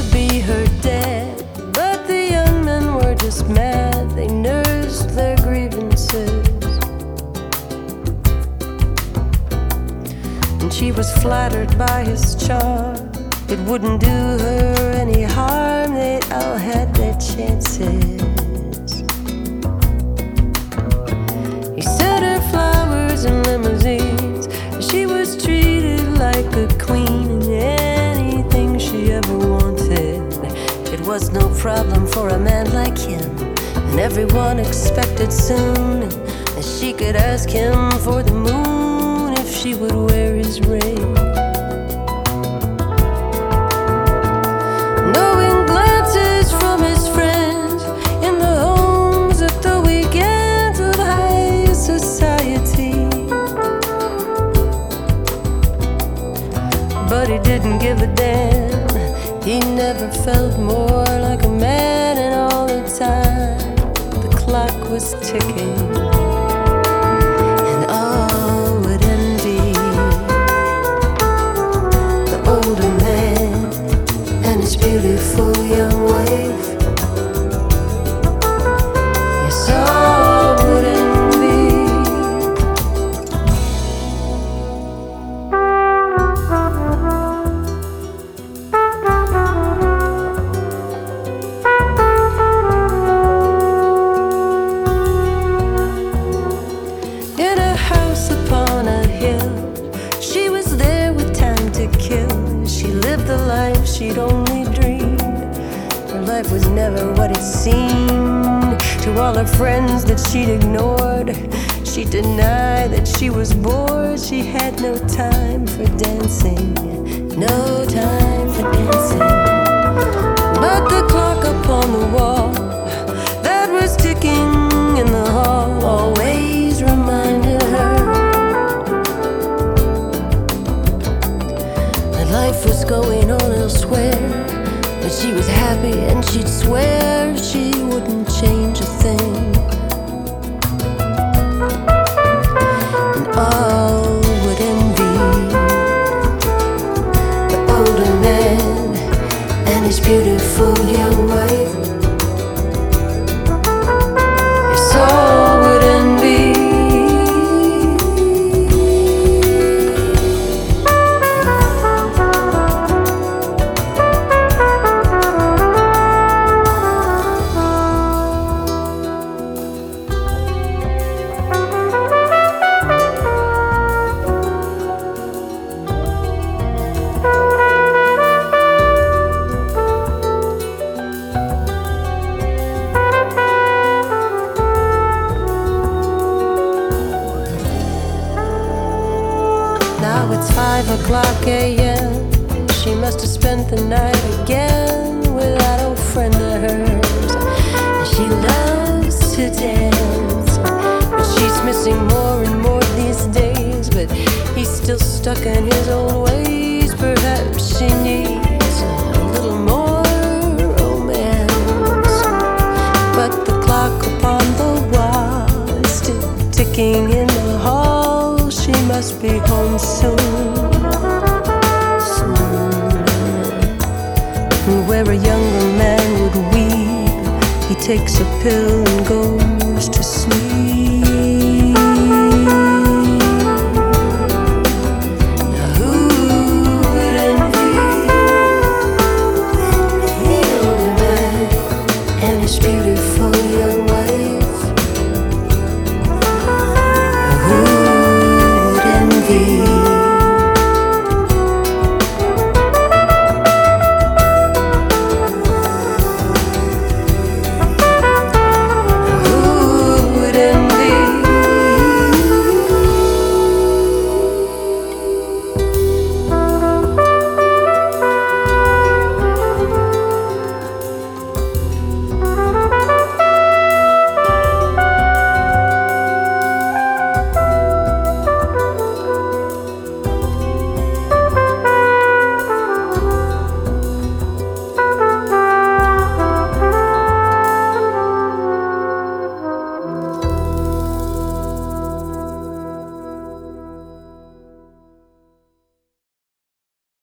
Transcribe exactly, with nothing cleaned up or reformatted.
be her dad, but the young men were just mad. They nursed their grievances, and she was flattered by his charm. It wouldn't do her any harm, they all had their chances. He sent her flowers and limousines. She was treated like a queen, and anything she ever wanted, it was no problem for a man like him. And everyone expected soon that she could ask him for the moon if she would wear his ring. But he didn't give a damn. He never felt more like a man, and all the time the clock was ticking, and all would envy the older man and his beautiful young wife. Yes, all would envy. She'd only dreamed. Her life was never what it seemed. To all her friends that she'd ignored, she denied that she was bored. She had no time for dancing, no time for dancing. But the clock upon the wall that was ticking in the hall always reminded her that life was going on elsewhere, but she was happy and she'd swear she wouldn't change a thing. And all would envy the older man and his beautiful young wife. Yes, all would envy. Now it's five o'clock a m She must have spent the night again with that old friend of hers. And she loves to dance, but she's missing more and more these days. But he's still stuck in his old ways. Perhaps she needs a little more romance. But the clock upon the wall is still ticking in the hall. She must be home soon, soon. Where a younger man would weep, he takes a pill and goes to sleep.